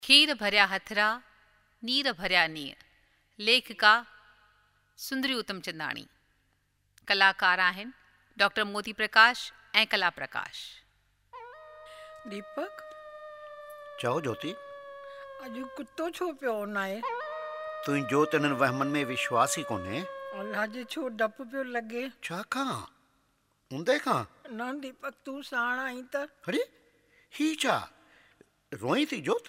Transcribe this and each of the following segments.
खीर भरिया हथरा, नीर भरिया नीर। लेखिका सुंदरी उतमचंदाणी। कलाकार आहिनि डॉक्टर मोती प्रकाश ऐं कला प्रकाश। दीपक, चओ ज्योति, अॼु कुतो छो पियो न आहे? तुंहिंजो त इन्हनि वहमनि में विश्वास ई कोन्हे। अलाह जे छो डपु पियो लॻे? छा खां? ऊंदे खां? न दीपक, तूं साण आई त? अरे ही छा, रोई थी जोत?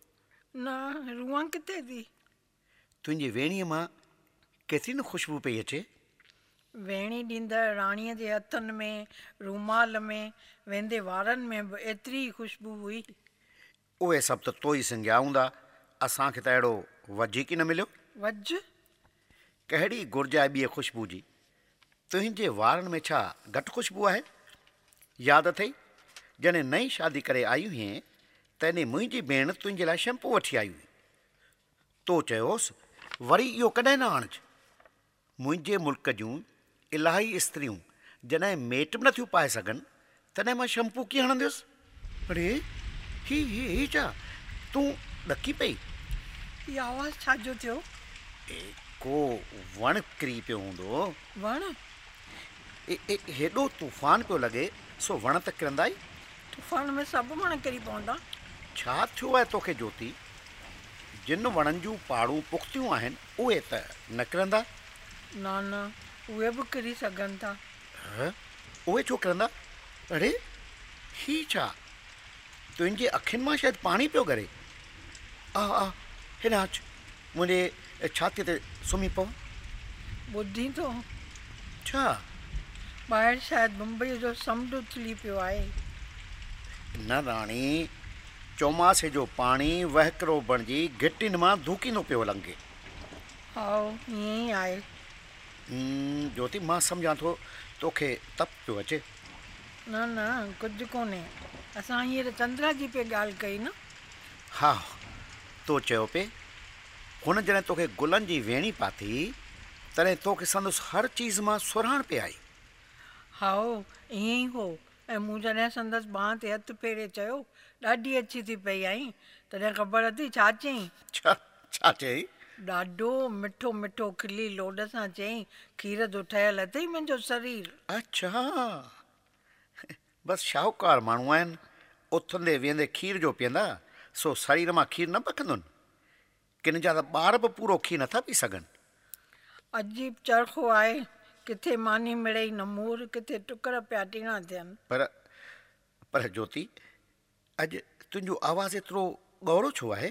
न, रूआं किथे थी? तुंहिंजी वेणीअ मां केतिरी न ख़ुशबू पई अचे। वेणी ॾींदड़ राणीअ जे हथनि में, रूमाल में, वेंदे वारनि में बि एतिरी ई ख़ुशबू हुई। उहे सभु त तो ई सिंगिया हूंदा, असांखे त अहिड़ो वधीक ई न मिलियो। वज? कहिड़ी घुर्ज आहे ॿिए ख़ुशबू जी? तुंहिंजे वारनि में छा घटि ख़ुशबू आहे? यादि अथई जॾहिं नई शादी करे आई हुई तॾहिं मुंहिंजी भेण तुंहिंजे लाइ शैम्पू वठी आई हुई। तो चयोसि वरी इहो कॾहिं न आणिजि। मुंहिंजे मुल्क जूं इलाही स्त्रियूं जॾहिं मेट बि नथियूं पाए सघनि तॾहिं मां शैम्पू कीअं हणंदुसि? अरे ही छा, तूं ॾकी पई? इहा आवाज़ु छाजो थियो? को वणु किरी पियो हूंदो। वणु? हेॾो तूफ़ान पियो लॻे सो वण त किरंदा ई। तूफ़ान में सभु वण किरी पवंदा? छा थियो आहे तोखे ज्योति? जिन वणनि जूं पाड़ूं पुख़्तियूं आहिनि उहे त न किरंदा। न, उहे बि किरी सघनि था। उहे छो किरंदा? अरे ही छा, तुंहिंजे अखियुनि मां शायदि पाणी पियो ॻरे। आ हिन अच, मुंहिंजे छातीअ ते सुम्ही पओ। ॿुधी थो? छा? ॿाहिरि शायदि मुंबईअ जो समुंड उथली पियो आहे। न राणी, चौमासे जो पाणी वहकिरो बणिजी घिटियुनि मां धूकींदो पियो लंघे। हा, ईअं ई आहे। ज्योति, मां सम्झां थो तोखे तप पियो अचे। न, कुझु कोन्हे। असां हींअर चंद्रा जी पे ॻाल्हि कई न? हा, तो चयो पे हुन जॾहिं तोखे गुलनि जी वेणी पाती तॾहिं तोखे संदसि हर चीज़ मां सुराण पे आई। हा, ईअं ई हो। ऐं मूं जॾहिं संदसि बांह ते हथु फेरे चयो ॾाढी अच्छी थी पई आई, तॾहिं ख़बर अथई छा चयईं? छा चई? ॾाढो मिठो मिठो खिली लोॾ सां चयईं, खीर जो ठहियल अथई मुंहिंजो शरीर। अच्छा, बसि शाहूकार माण्हू आहिनि, उथंदे वेंदे खीर जो पीअंदा सो शरीर मां खीर न पखंदुनि। किन जा त ॿार बि पूरो खीर नथा पी सघनि। अजीब चरखो आहे, किथे मानी मिड़ई नमूर, किथे टुकर पिया टीणा थियनि। पर ज्योति, अॼु तुंहिंजो आवाज़ु एतिरो ॻौरो छो आहे?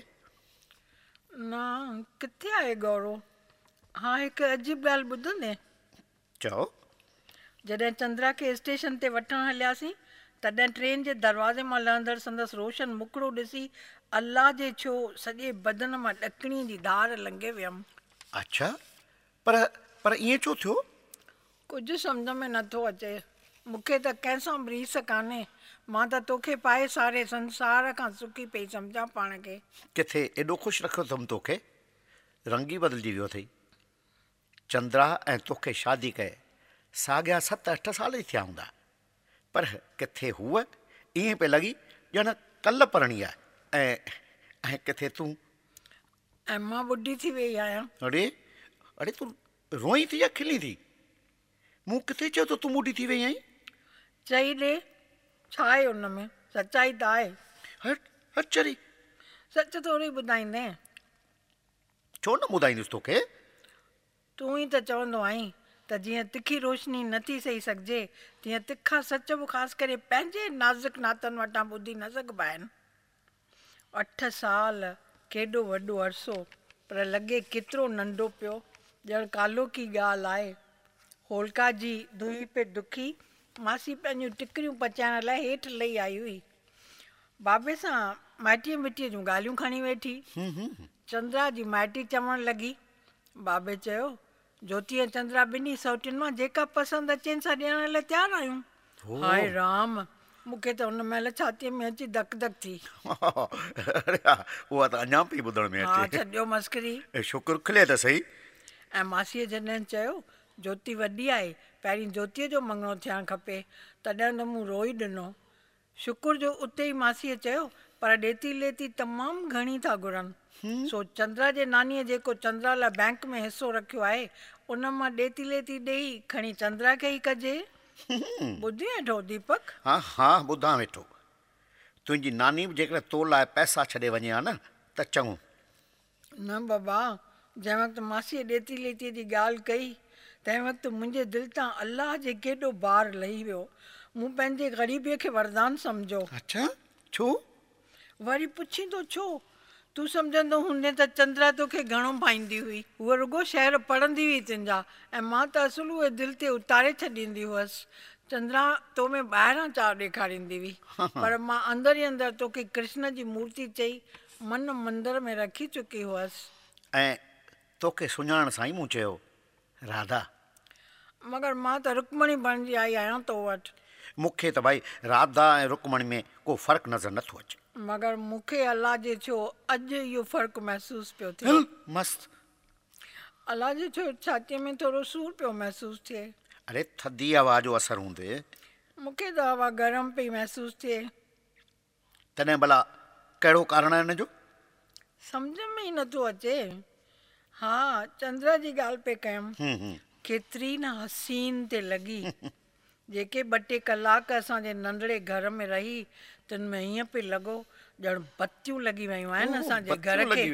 न, किथे आहे गौरो? हा, हिकु अजीब ॻाल्हि ॿुधंदे? चओ। जॾहिं चंद्रा खे स्टेशन ते वठणु हलियासीं तॾहिं ट्रेन जे दरवाज़े मां लहंदड़ संदसि रोशन मुखड़ो ॾिसी अल्लाह जे छो सॼे बदन मां ॾकिणी जी धार लंघे वियमि। अच्छा, पर ईअं छो थियो? कुझु सम्झ में नथो अचे। मूंखे त कंहिंसां बि रीस कान्हे। मां त तोखे पाए सारे संसार खां सुखी पई सम्झां पाण खे। किथे एॾो ख़ुशि रखियो अथमि तोखे, रंग ई बदिलजी वियो अथई। चंद्रा ऐं तोखे शादी कए साॻिया 7-8 साल ई थिया हूंदा, पर किथे हूअ ईअं पे लॻी ॼण कल्ह परणी आहे ऐं किथे तूं। ऐं मां ॿुढी थी वई आहियां। अरे तूं रोई थी या खिली थी? मूं किथे चयो त तूं ॿुढी थी वई आहीं? चई ॾे, छा आहे हुन में? सचाई त आहे। हट चरी, सच थोरी ॿुधाईंदे। छो न ॿुधाईंदुसि तोखे? तूं ई त चवंदो आहीं त जीअं तिखी रोशनी नथी सही सघिजे तीअं तिखा सच बि ख़ासि करे पंहिंजे नाज़ुक नातनि वटां ॿुधी न सघिबा आहिनि। 8 साल केॾो वॾो अरसो, पर लॻे केतिरो नंढो पियो, ॼण कालो की ॻाल्हि आहे। होलिका जी धुई पे दुखी मासी पंहिंजूं टिकरियूं पचाइण लाइ हेठि लही आई हुई। बाबे सां माइटीअ मिटीअ जूं ॻाल्हियूं खणी वेठी। चंद्रा जी माइटी चवणु लॻी। बाबे चयो, ज्योति ऐं चंद्रा ॿिन्ही सौटियुनि मां जेका पसंदि अचेनि सां ॾियण लाइ तयारु आहियूं। हाय राम, मूंखे त हुन महिल छातीअ में अची धक धक थी। उहा त अञा पई ॿुधण में हा, अचे। छॾियो मस्करी। शुक्र खिले त सही। ऐं मासीअ जॾहिं चयो ज्योति वॾी आहे, पहिरीं ज्योतिअ जो मङणो थियणु खपे, तॾहिं त मूं रोई ॾिनो। शुक्र जो उते ई मासीअ चयो पर ॾेती लेती तमामु घणी था घुरनि। सो चंद्रा जे नानीअ जेको चंद्रा लाइ बैंक में हिसो रखियो आहे उन मां ॾेती लेती ॾेई खणी चंद्रा खे ई कजे। ॿुधी वेठो दीपक? हा हा ॿुधां वेठो। तुंहिंजी नानी बि जेकॾहिं तो लाइ पैसा छॾे वञे हा न त चङो। न बाबा, जंहिं वक़्तु मासीअ ॾेती लेतीअ जी ॻाल्हि कई तंहिं वक़्तु मुंहिंजे दिलि तां अलाह जे केॾो बार लही वियो। मूं पंहिंजे ग़रीबीअ खे वरदान सम्झो। अच्छा, छो? वरी पुछींदो छो? तूं सम्झंदो हूंदे त चंद्रा तोखे घणो पाईंदी हुई। उहा रुगो शहर पढ़ंदी हुई तुंहिंजा, ऐं मां त असुल उहे दिलि ते उतारे छॾींदी हुअसि। चंद्रा तो में ॿाहिरां चाह ॾेखारींदी हुई, पर मां अंदरि ई अंदरि तोखे कृष्ण जी मूर्ति चई मन मंदर में रखी चुकी हुअसि। ऐं तोखे सुञाणण सां ई मूं चयो राधा। मगर मां त रुक्मणी बणिजी आई आहियां तो वटि। मूंखे त भाई राधा ऐं रुक्मणी में को फ़र्क़ु नज़र नथो अचे। मगर मूंखे अलाह जे छो अॼु इहो फ़र्क़ु महसूसु पियो थिए। मस्तु। अलाह जे छो छातीअ में थोरो सूर पियो महसूसु थिए। अरे थधी हवा जो असरु हूंदे। मूंखे त हवा गरम पई महसूसु थिए। तॾहिं भला कहिड़ो कारण आहे हिन जो? सम्झ में ई नथो अचे। हा, चंद्रा जी ॻाल्हि पे कयमि। केतिरी न हसीन ते लॻी। जेके 2 टे कलाक असांजे नंढड़े घर में रही तिन में हीअं पियो लॻो ॼण बत्तियूं लॻी वियूं आहिनि असांजे घर खे।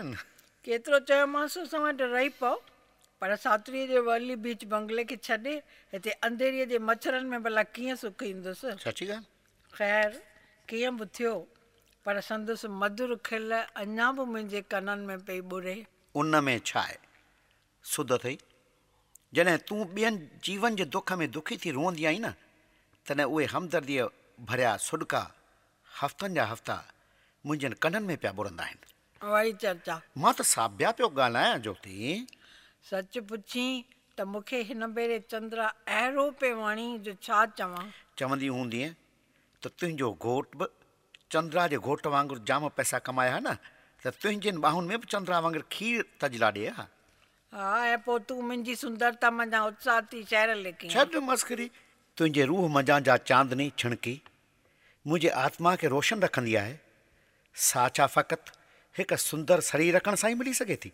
केतिरो चयोमांसि असां वटि रही पओ, पर सातरीअ जे वर्ली बीच बंगले खे छॾे हिते अंधेरीअ जे मच्छरनि में भला कीअं सुख ईंदुसि। सची ॻाल्हि। ख़ैर कीअं बि थियो, पर संदसि मधुर खिल अञा बि मुंहिंजे कननि में पई ॿुरे। उन में छा आहे? सुध अथई। जॾहिं तूं ॿियनि जीवन जे दुख में दुखी थी रोअंदी आहीं न, तॾहिं उहे हमदर्दीअ भरिया सुॾका हफ़्तनि जा हफ़्ता मुंहिंजनि कननि में पिया ॿुरंदा आहिनि। वरी चर्चा। मां त साबिया पियो ॻाल्हायां ज्योति। सच पुछी त मूंखे हिन भेरे चंद्रा अहिड़ो पे वणी जो छा चवां। चवंदी हूंदीअ त तुंहिंजो घोट बि चंद्रा जे घोट वांगुरु जाम पैसा कमाया हा न, त तुंहिंजनि ॿाहुनि में बि चंद्रा वांगुरु खीर तजला ॾे हा। हा, ऐं पोइ तूं मुंहिंजी सुंदरता मंझां उत्साह थी शहर लिकी। छॾ मस्करी। तुंहिंजे रूह मंझां जा चांदनी छिणकी मुंहिंजे आत्मा खे रोशन रखंदी आहे। सा छा फ़क़ति हिकु सुंदर शरीर रखण सां ई मिली सघे थी?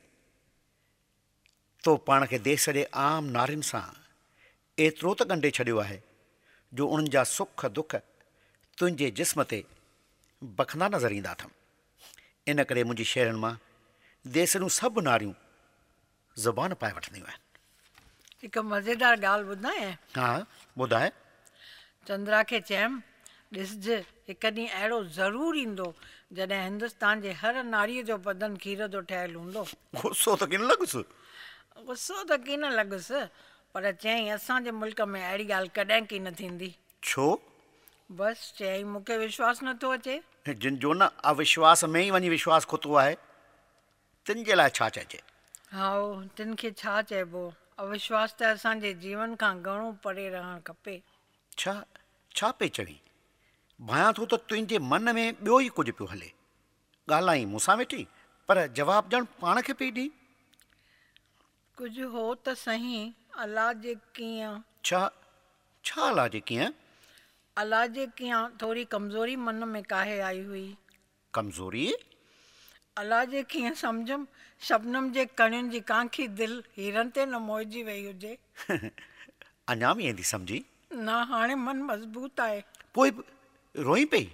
तो पाण खे देश जे आम नारियुनि सां एतिरो त ॻंढे छॾियो आहे जो उन्हनि जा सुख दुख तुंहिंजे जिस्म ते बखंदा नज़र ईंदा अथमि। इन करे मुंहिंजी शहरनि मां देस जूं सभु नारियूं ज़ुबान पाए वठंदियूं आहिनि। हिकु मज़ेदार ॻाल्हि ॿुधाए। हा ॿुधाए। चंद्रा खे चयमि, ॾिसजे हिकु ॾींहुं अहिड़ो ज़रूरु ईंदो जॾहिं हिंदुस्तान जे हर नारीअ जो बदन खीर जो ठहियलु हूंदो। गुस्सो त किन लॻुसि? गुस्सो त किन लॻुसि, पर चयईं असांजे मुल्क में अहिड़ी ॻाल्हि कॾहिं की न थींदी। छो? बसि चयईं मूंखे विश्वासु नथो अचे। जिन जो न अविश्वास में ई वञी विश्वास खुतो आहे, तिन जे लाइ छा चइजे? हा, तिन खे छा चइबो। अविश्वास त असांजे जीवन खां घणो परे रहणु खपे। छा पई चवीं? भायां थो त तुंहिंजे मन में ॿियो ई कुझु पियो हले। ॻाल्हाई मूंसां वेठी, पर जवाबु ॼण पाण खे पई ॾी। कुझु हो त सही, अलाह जे कीअं। छा अलाह जे कीअं? अलाह जे कीअं थोरी कमज़ोरी मन में काहे आई हुई। कमज़ोरी? अलाह जे कीअं सम्झमि शबनम जे कणियुनि जी कांखी दिलि हीरनि ते न मोहिजी वई हुजे। अञा बि ईंदी सम्झी? न, हाणे मन मज़बूत आहे। पोइ रोई पई?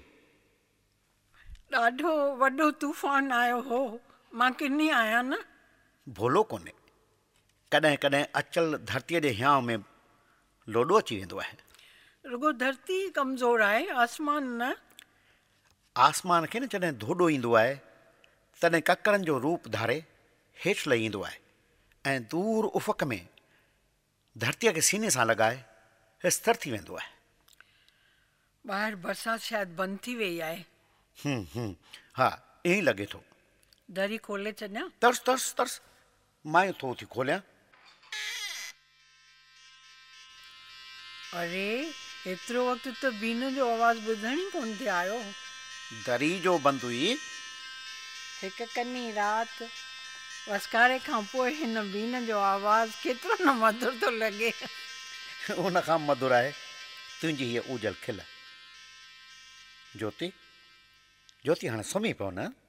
ॾाढो वॾो तूफ़ान आयो हो, मां किनी आहियां न। भोलो कोन्हे। कॾहिं कॾहिं अचल धरतीअ जे हियांव में लोॾो अची वेंदो आहे। रुगो धरती कमज़ोर आहे, आसमान न। आसमान खे न जॾहिं धोॾो ईंदो आहे तॾहिं ककरनि जो रूप धारे हेठि लही ईंदो आहे ऐं दूर उफ़क़ में धरतीअ खे सीने सां लॻाए स्थिर थी वेंदो आहे। ॿाहिरि बरसाति शायदि बंदि थी वई आहे। हा, ईअं ई लॻे थो। दरी खोले छॾियां? तरस मां ई थो थी खोलियां। अरे, एतिरो वक़्तु त बीन जो आवाज़ु ॿुधण ई कोन थिए आयो। दरी जो बंदि हुई। हिकु कनी राति वसकारे खां पोइ हिन बीन जो आवाज़ु केतिरो न मधुर थो लॻे। उन खां मधुर आहे तुंहिंजी हीअ उजल खिल। ज्योति, ज्योति हाणे सुम्ही पियो न?